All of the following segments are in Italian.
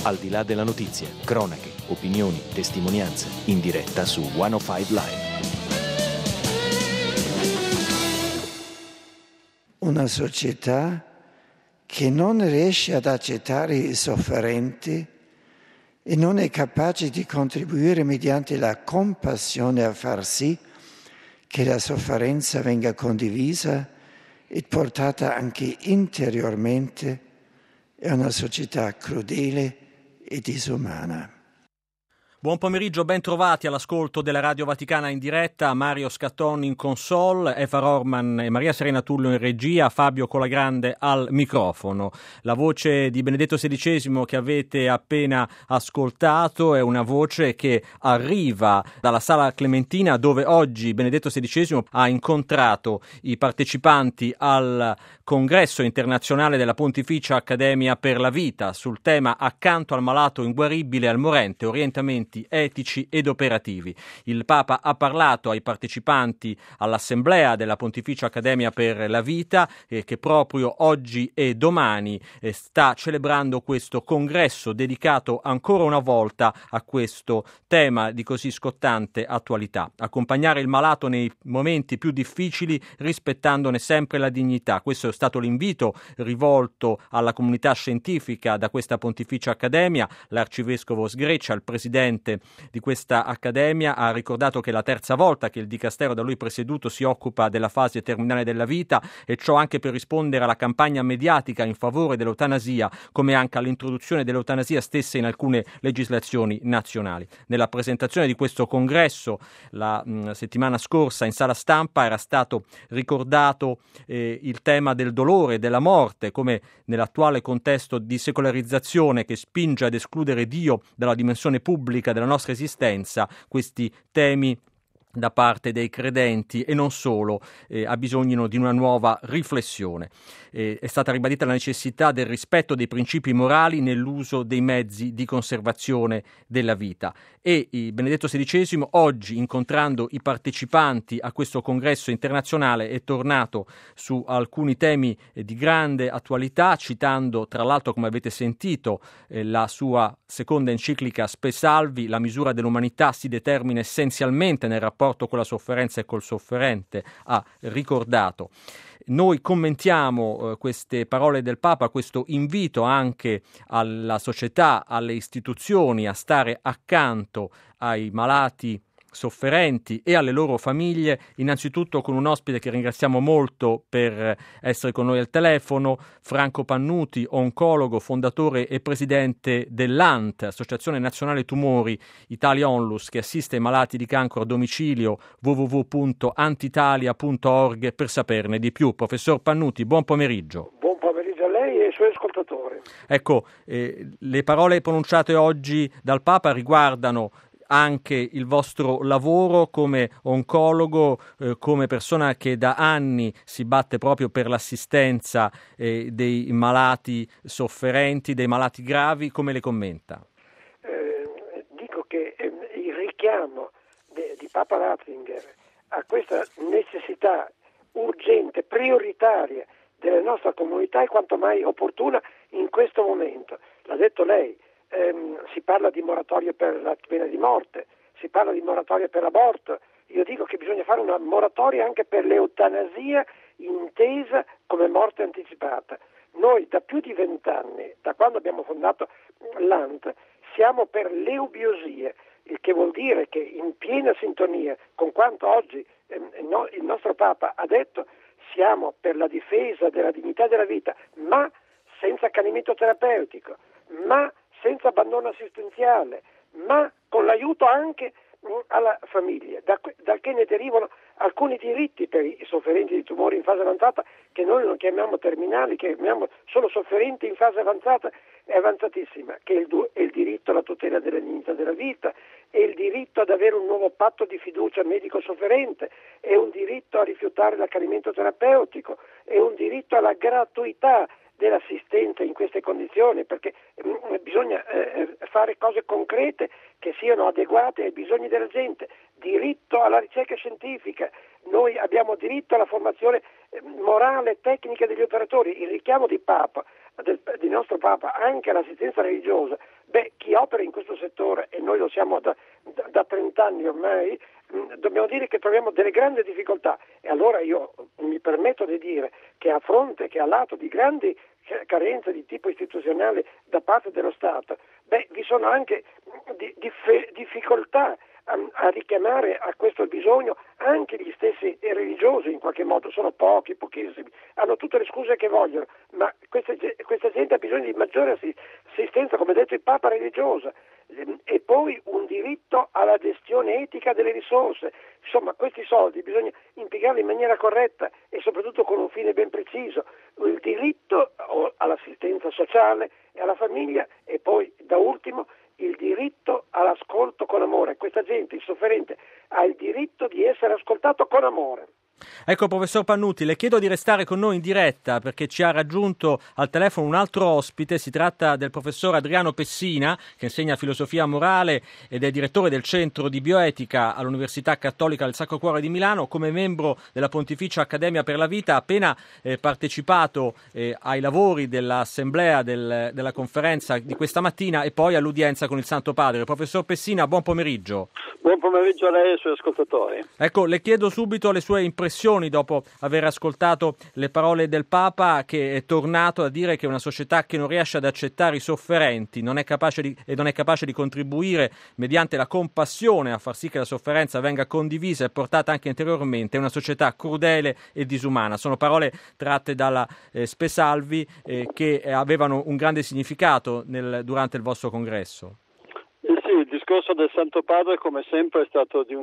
Al di là della notizia, cronache, opinioni, testimonianze, in diretta su 105 Live. Una società che non riesce ad accettare i sofferenti e non è capace di contribuire mediante la compassione a far sì che la sofferenza venga condivisa e portata anche interiormente, è una società crudele e disumana. Buon pomeriggio, ben trovati all'ascolto della Radio Vaticana in diretta. Mario Scatton in console, Eva Rorman e Maria Serena Tullo in regia, Fabio Colagrande al microfono. La voce di Benedetto XVI che avete appena ascoltato è una voce che arriva dalla Sala Clementina, dove oggi Benedetto XVI ha incontrato i partecipanti al congresso internazionale della Pontificia Accademia per la Vita sul tema Accanto al malato inguaribile e al morente, orientamenti etici ed operativi. Il Papa ha parlato ai partecipanti all'assemblea della Pontificia Accademia per la Vita che proprio oggi e domani sta celebrando questo congresso dedicato ancora una volta a questo tema di così scottante attualità. Accompagnare il malato nei momenti più difficili rispettandone sempre la dignità. Questo è stato l'invito rivolto alla comunità scientifica da questa Pontificia Accademia. L'arcivescovo Sgreccia, il presidente di questa accademia, ha ricordato che è la terza volta che il dicastero da lui presieduto si occupa della fase terminale della vita, e ciò anche per rispondere alla campagna mediatica in favore dell'eutanasia, come anche all'introduzione dell'eutanasia stessa in alcune legislazioni nazionali. Nella presentazione di questo congresso la settimana scorsa in sala stampa era stato ricordato il tema del dolore, della morte, come nell'attuale contesto di secolarizzazione che spinge ad escludere Dio dalla dimensione pubblica della nostra esistenza, questi temi da parte dei credenti e non solo abbisognano di una nuova riflessione. È stata ribadita la necessità del rispetto dei principi morali nell'uso dei mezzi di conservazione della vita, e il Benedetto XVI oggi, incontrando i partecipanti a questo congresso internazionale, è tornato su alcuni temi di grande attualità, citando tra l'altro, come avete sentito, la sua seconda enciclica Spe Salvi: la misura dell'umanità si determina essenzialmente nel rapporto con la sofferenza e col sofferente, ha ricordato. Noi commentiamo queste parole del Papa, questo invito anche alla società, alle istituzioni a stare accanto ai malati sofferenti e alle loro famiglie, innanzitutto con un ospite che ringraziamo molto per essere con noi al telefono, Franco Pannuti, oncologo, fondatore e presidente dell'ANT, Associazione Nazionale Tumori Italia Onlus, che assiste i malati di cancro a domicilio, www.antitalia.org per saperne di più. Professor Pannuti, buon pomeriggio. Buon pomeriggio a lei e ai suoi ascoltatori. Ecco, le parole pronunciate oggi dal Papa riguardano anche il vostro lavoro come oncologo, come persona che da anni si batte proprio per l'assistenza dei malati sofferenti, dei malati gravi. Come le commenta? Dico che il richiamo di Papa Ratzinger a questa necessità urgente, prioritaria della nostra comunità è quanto mai opportuna in questo momento. L'ha detto lei. Si parla di moratoria per la pena di morte, si parla di moratoria per l'aborto. Io dico che bisogna fare una moratoria anche per l'eutanasia intesa come morte anticipata. Noi da più di 20 anni, da quando abbiamo fondato l'ANT, siamo per l'eubiosia, il che vuol dire che in piena sintonia con quanto oggi il nostro Papa ha detto, siamo per la difesa della dignità della vita, ma senza accanimento terapeutico, ma senza abbandono assistenziale, ma con l'aiuto anche alla famiglia, dal che ne derivano alcuni diritti per i sofferenti di tumori in fase avanzata, che noi non chiamiamo terminali, che chiamiamo solo sofferenti in fase avanzata e avanzatissima, che è il diritto alla tutela della dignità della vita, è il diritto ad avere un nuovo patto di fiducia medico-sofferente, è un diritto a rifiutare l'accanimento terapeutico, è un diritto alla gratuità dell'assistenza in queste condizioni, perché bisogna fare cose concrete che siano adeguate ai bisogni della gente, diritto alla ricerca scientifica, noi abbiamo diritto alla formazione morale e tecnica degli operatori. Il richiamo di Papa, del nostro Papa, anche all'assistenza religiosa Chi opera in questo settore, e noi lo siamo da 30 anni ormai, dobbiamo dire che troviamo delle grandi difficoltà, e allora io mi permetto di dire che a fronte, che a lato di grandi carenze di tipo istituzionale da parte dello Stato, vi sono anche difficoltà a richiamare a questo bisogno anche gli stessi religiosi. In qualche modo sono pochissimi, hanno tutte le scuse che vogliono, ma questa gente ha bisogno di maggiore assistenza, come ha detto il Papa, religiosa, e poi un diritto alla gestione etica delle risorse. Insomma, questi soldi bisogna impiegarli in maniera corretta e soprattutto con un fine ben preciso: il diritto all'assistenza sociale e alla famiglia, e poi da ultimo il diritto all'ascolto con amore. Questa gente, il sofferente, ha il diritto di essere ascoltato con amore. Ecco, professor Pannuti, le chiedo di restare con noi in diretta perché ci ha raggiunto al telefono un altro ospite. Si tratta del professor Adriano Pessina, che insegna filosofia morale ed è direttore del Centro di Bioetica all'Università Cattolica del Sacro Cuore di Milano. Come membro della Pontificia Accademia per la Vita ha appena partecipato ai lavori dell'assemblea della conferenza di questa mattina e poi all'udienza con il Santo Padre. Professor Pessina, buon pomeriggio. Buon pomeriggio a lei e ai suoi ascoltatori. Ecco, le chiedo subito le sue impressioni dopo aver ascoltato le parole del Papa, che è tornato a dire che una società che non riesce ad accettare i sofferenti non è capace di contribuire mediante la compassione a far sì che la sofferenza venga condivisa e portata anche interiormente, è una società crudele e disumana. Sono parole tratte dalla Spesalvi che avevano un grande significato durante il vostro congresso. Il discorso del Santo Padre, come sempre, è stato di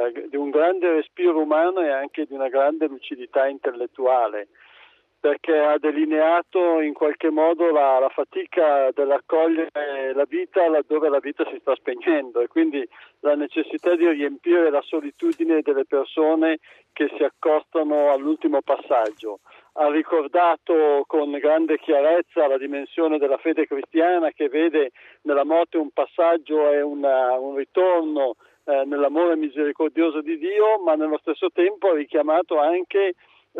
un grande respiro umano e anche di una grande lucidità intellettuale, perché ha delineato in qualche modo la fatica dell'accogliere la vita laddove la vita si sta spegnendo, e quindi la necessità di riempire la solitudine delle persone che si accostano all'ultimo passaggio. Ha ricordato con grande chiarezza la dimensione della fede cristiana, che vede nella morte un passaggio e un ritorno nell'amore misericordioso di Dio, ma nello stesso tempo ha richiamato anche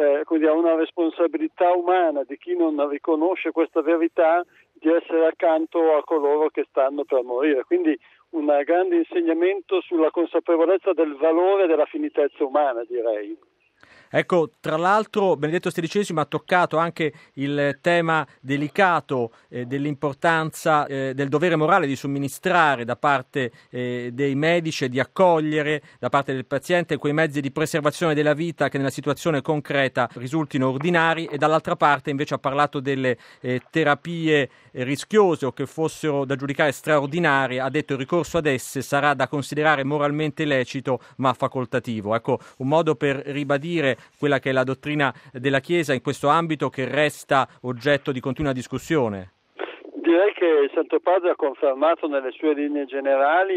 una responsabilità umana di chi non riconosce questa verità, di essere accanto a coloro che stanno per morire. Quindi un grande insegnamento sulla consapevolezza del valore della finitezza umana, direi. Ecco, tra l'altro Benedetto XVI ha toccato anche il tema delicato dell'importanza del dovere morale di somministrare da parte dei medici e di accogliere da parte del paziente quei mezzi di preservazione della vita che nella situazione concreta risultino ordinari, e dall'altra parte invece ha parlato delle terapie rischiose o che fossero da giudicare straordinarie. Ha detto: il ricorso ad esse sarà da considerare moralmente lecito ma facoltativo. Ecco, un modo per ribadire quella che è la dottrina della Chiesa in questo ambito, che resta oggetto di continua discussione. Direi che il Santo Padre ha confermato nelle sue linee generali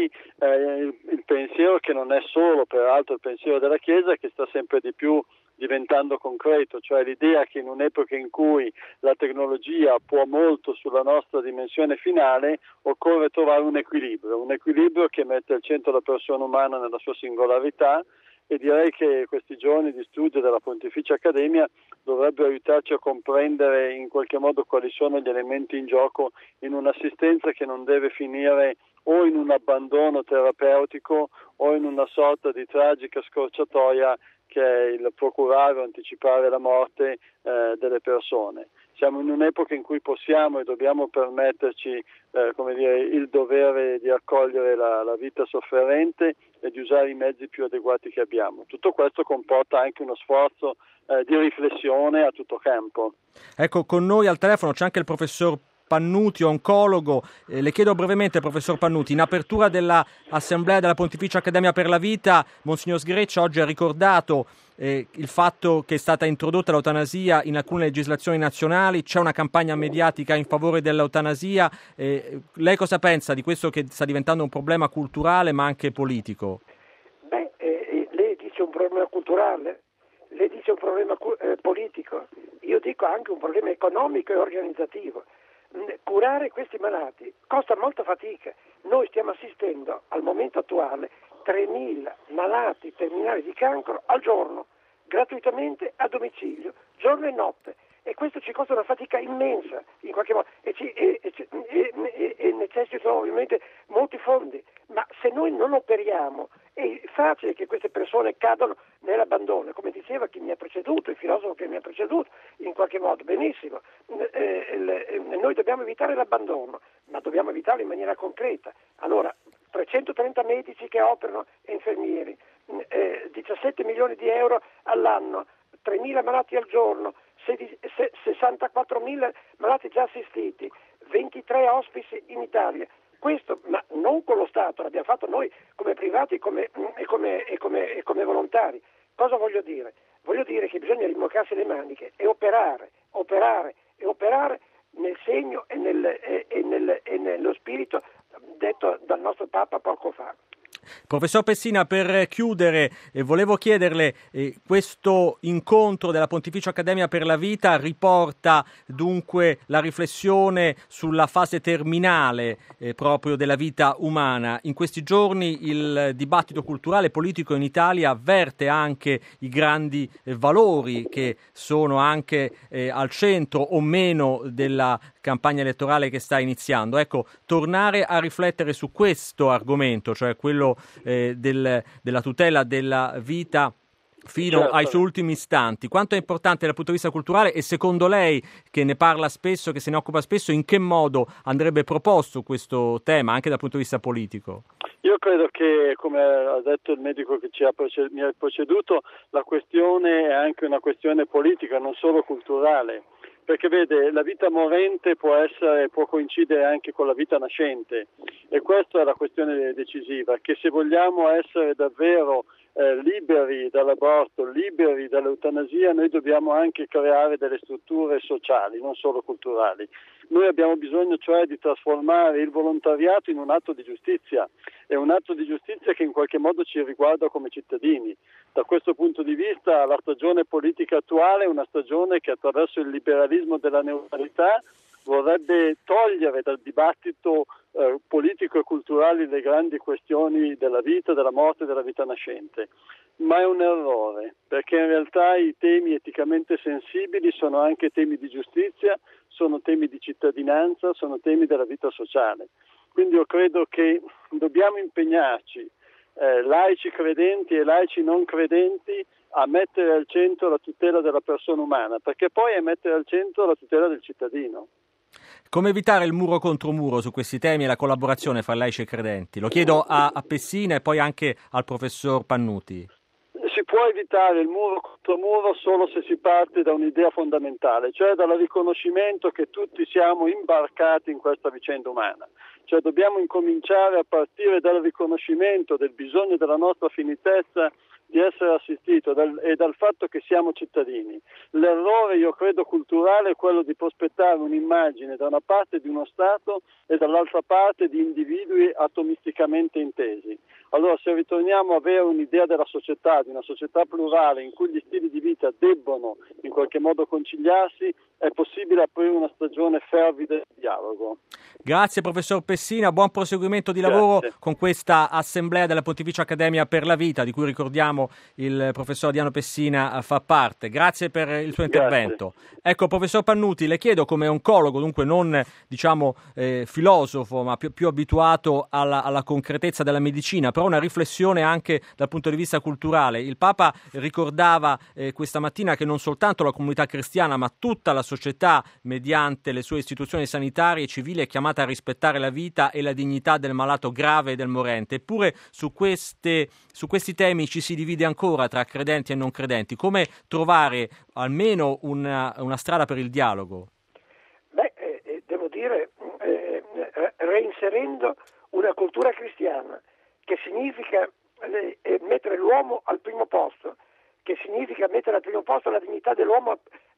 il pensiero, che non è solo peraltro il pensiero della Chiesa, che sta sempre di più diventando concreto, cioè l'idea che in un'epoca in cui la tecnologia può molto sulla nostra dimensione finale, occorre trovare un equilibrio che mette al centro la persona umana nella sua singolarità. E direi che questi giorni di studio della Pontificia Accademia dovrebbero aiutarci a comprendere in qualche modo quali sono gli elementi in gioco in un'assistenza che non deve finire o in un abbandono terapeutico o in una sorta di tragica scorciatoia che è il procurare o anticipare la morte delle persone. Siamo in un'epoca in cui possiamo e dobbiamo permetterci il dovere di accogliere la vita sofferente e di usare i mezzi più adeguati che abbiamo. Tutto questo comporta anche uno sforzo di riflessione a tutto campo. Ecco, con noi al telefono c'è anche il professor Pannuti, oncologo. Le chiedo brevemente, professor Pannuti, in apertura dell'Assemblea della Pontificia Accademia per la Vita, Monsignor Sgreccia oggi ha ricordato il fatto che è stata introdotta l'eutanasia in alcune legislazioni nazionali, c'è una campagna mediatica in favore dell'eutanasia. Lei cosa pensa di questo, che sta diventando un problema culturale ma anche politico? Lei dice un problema culturale, lei dice un problema politico, io dico anche un problema economico e organizzativo. Curare questi malati costa molta fatica. Noi stiamo assistendo al momento attuale 3.000 malati terminali di cancro al giorno, gratuitamente a domicilio, giorno e notte, e questo ci costa una fatica immensa in qualche modo, e necessita sono ovviamente molti fondi, ma se noi non operiamo è facile che queste persone cadano nell'abbandono, come diceva chi mi ha preceduto, il filosofo che mi ha preceduto, in qualche modo, benissimo. Noi dobbiamo evitare l'abbandono, ma dobbiamo evitarlo in maniera concreta. Allora, 330 medici che operano e infermieri, 17 milioni di euro all'anno, 3.000 malati al giorno, 64.000 malati già assistiti, 23 hospice in Italia. Questo, ma non con lo Stato, l'abbiamo fatto noi come privati e come volontari. Cosa voglio dire? Voglio dire che bisogna rimboccarsi le maniche e operare nel segno e nello spirito detto dal nostro Papa poco fa. Professor Pessina, per chiudere, volevo chiederle, questo incontro della Pontificia Accademia per la Vita riporta dunque la riflessione sulla fase terminale proprio della vita umana. In questi giorni il dibattito culturale e politico in Italia avverte anche i grandi valori che sono anche al centro o meno della campagna elettorale che sta iniziando. Ecco, tornare a riflettere su questo argomento, cioè quello della tutela della vita fino ai suoi ultimi istanti, quanto è importante dal punto di vista culturale, e secondo lei, che ne parla spesso, che se ne occupa spesso, in che modo andrebbe proposto questo tema anche dal punto di vista politico? Io credo che, come ha detto il medico che mi ha preceduto, la questione è anche una questione politica, non solo culturale. Perché vede, la vita morente può coincidere anche con la vita nascente, e questa è la questione decisiva, che se vogliamo essere davvero liberi dall'aborto, liberi dall'eutanasia, noi dobbiamo anche creare delle strutture sociali, non solo culturali. Noi abbiamo bisogno cioè di trasformare il volontariato in un atto di giustizia, è un atto di giustizia che in qualche modo ci riguarda come cittadini. Da questo punto di vista la stagione politica attuale è una stagione che attraverso il liberalismo della neutralità vorrebbe togliere dal dibattito politico e culturale le grandi questioni della vita, della morte e della vita nascente. Ma è un errore, perché in realtà i temi eticamente sensibili sono anche temi di giustizia, sono temi di cittadinanza, sono temi della vita sociale. Quindi io credo che dobbiamo impegnarci, laici credenti e laici non credenti, a mettere al centro la tutela della persona umana, perché poi è mettere al centro la tutela del cittadino. Come evitare il muro contro muro su questi temi e la collaborazione fra laici e credenti? Lo chiedo a Pessina e poi anche al professor Pannuti. Si può evitare il muro contro muro solo se si parte da un'idea fondamentale, cioè dal riconoscimento che tutti siamo imbarcati in questa vicenda umana. Cioè dobbiamo incominciare a partire dal riconoscimento del bisogno della nostra finitezza di essere assistito e dal fatto che siamo cittadini. L'errore, io credo, culturale è quello di prospettare un'immagine da una parte di uno Stato e dall'altra parte di individui atomisticamente intesi. Allora, se ritorniamo a avere un'idea della società, di una società plurale in cui gli stili di vita debbono in qualche modo conciliarsi, è possibile aprire una stagione fervida di dialogo. Grazie professor Pessina, buon proseguimento di lavoro con questa assemblea della Pontificia Accademia per la Vita, di cui ricordiamo il professor Diano Pessina fa parte. Grazie per il suo intervento. Ecco, professor Pannuti, le chiedo, come oncologo, dunque non filosofo, ma più abituato alla concretezza della medicina, però una riflessione anche dal punto di vista culturale. Il Papa ricordava questa mattina che non soltanto la comunità cristiana, ma tutta la società, mediante le sue istituzioni sanitarie e civili, è chiamata a rispettare la vita e la dignità del malato grave e del morente. Eppure su questi temi ci si divide ancora tra credenti e non credenti. Come trovare almeno una strada per il dialogo? Devo dire, reinserendo una cultura cristiana, che significa mettere l'uomo al primo posto, che significa mettere al primo posto la dignità dell'uomo.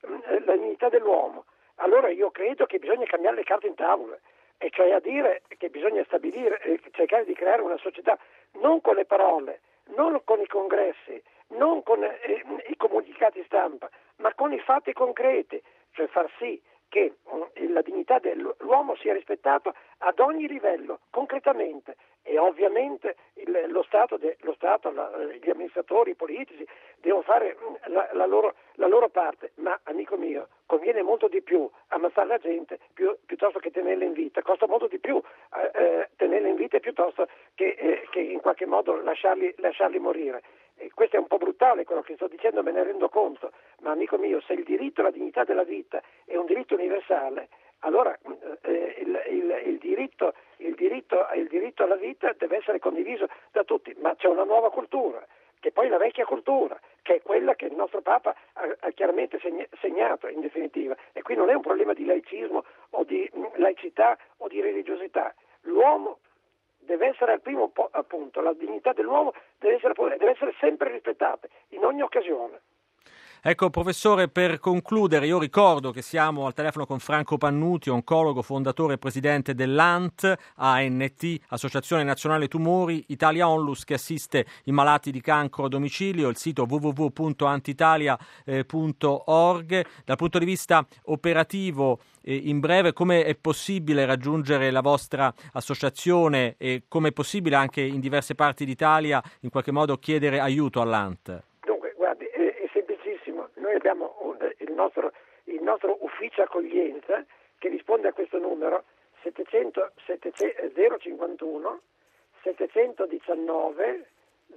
Allora io credo che bisogna cambiare le carte in tavola, e cioè a dire che bisogna stabilire, cercare di creare una società non con le parole, non con i congressi, non con i comunicati stampa, ma con i fatti concreti, cioè far sì che la dignità dell'uomo sia rispettata ad ogni livello, concretamente, e ovviamente lo Stato, gli amministratori, i politici devono fare la loro parte, ma amico mio, conviene molto di più ammazzare la gente piuttosto che tenerla in vita, costa molto di più tenerla in vita piuttosto che in qualche modo lasciarli morire. E questo è un po' brutale quello che sto dicendo, me ne rendo conto, ma amico mio, se il diritto alla dignità della vita è un diritto universale, allora il diritto alla vita deve essere condiviso da tutti, ma c'è una nuova cultura, che poi è la vecchia cultura, che è quella che il nostro Papa ha chiaramente segnato in definitiva, e qui non è un problema di laicismo o di laicità o di religiosità. L'uomo deve essere al primo punto, la dignità dell'uomo deve essere sempre rispettata, in ogni occasione. Ecco, professore, per concludere, io ricordo che siamo al telefono con Franco Pannuti, oncologo, fondatore e presidente dell'ANT, ANT, Associazione Nazionale Tumori, Italia Onlus, che assiste i malati di cancro a domicilio, il sito www.antitalia.org. Dal punto di vista operativo, in breve, come è possibile raggiungere la vostra associazione e come è possibile anche in diverse parti d'Italia in qualche modo chiedere aiuto all'ANT? Dunque, guardi, è semplicissimo. Noi abbiamo il nostro ufficio accoglienza che risponde a questo numero 051 719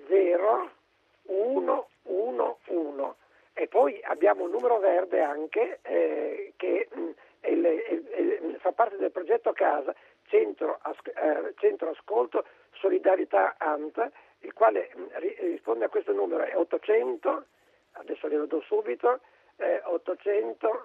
0111, e poi abbiamo un numero verde anche che fa parte del progetto Casa, Centro Ascolto Solidarietà ANT, il quale risponde a questo numero, è 800, adesso glielo do subito, 800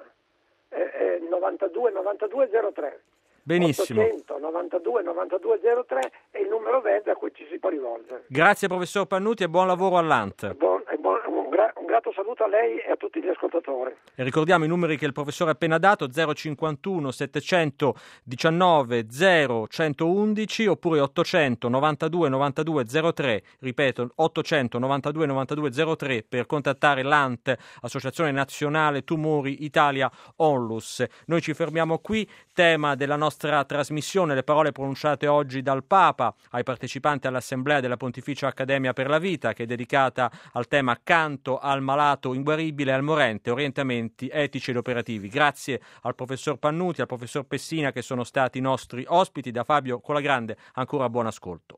92 03. Benissimo. 892 9203 è il numero verde a cui ci si può rivolgere. Grazie professor Pannuti e buon lavoro all'ANT. Un grato saluto a lei e a tutti gli ascoltatori. E ricordiamo i numeri che il professore ha appena dato: 051 719 0111 oppure 800 92 92 03, ripeto 800 92 92 03 per contattare l'ANT, Associazione Nazionale Tumori Italia Onlus. Noi ci fermiamo qui. Tema della nostra trasmissione: le parole pronunciate oggi dal Papa ai partecipanti all'Assemblea della Pontificia Accademia per la Vita, che è dedicata al tema Accanto al malato inguaribile e al morente, orientamenti etici ed operativi. Grazie al professor Pannuti, al professor Pessina, che sono stati i nostri ospiti. Da Fabio Colagrande ancora buon ascolto.